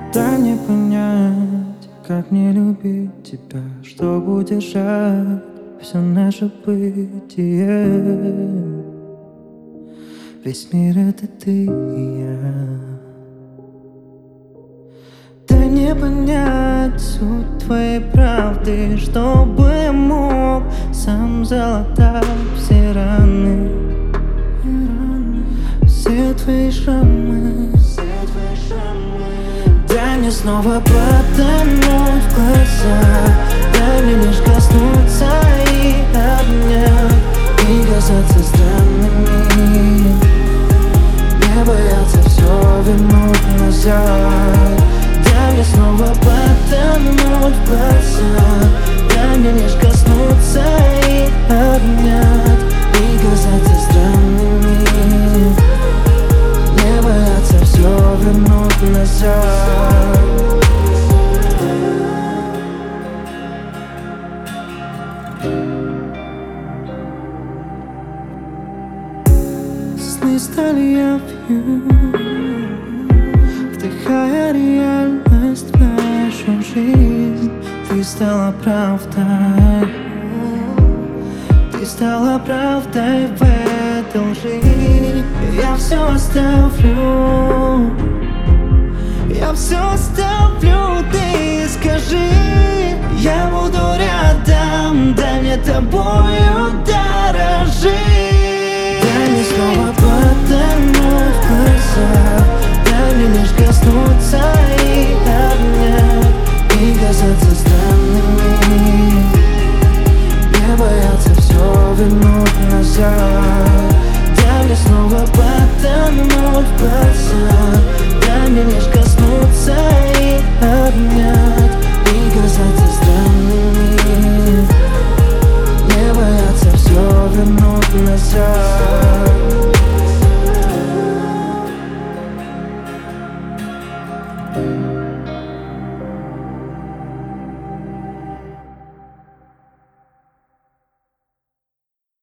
Дай мне понять, как не любить тебя, чтобы удержать все наше бытие. Весь мир — это ты и я. Дай мне понять суть твоей правды, чтобы я мог сам залатать все раны, все твои шрамы. Дай мне снова потонуть в глаза, дай мне лишь коснуться и обнять, и казаться странными, не бояться все вернуть назад. Дай мне снова потонуть в глаза, дай мне лишь коснуться и обнять, и казаться странными, не бояться все вернуть назад. Сны стали явью, вдыхая реальность в нашу жизнь. Ты стала правдой, ты стала правдой в этой лжи. Я все оставлю, я все оставлю, ты скажи. Я буду рядом, дай мне тобою дорожить. Дай мне снова потонуть в глаза, дай мне лишь коснуться и обнять, и казаться странными, не бояться все вернуть назад. Дай мне снова потонуть в глаза, дай мне лишь коснуться и обнять, и казаться странными, не бояться все вернуть назад.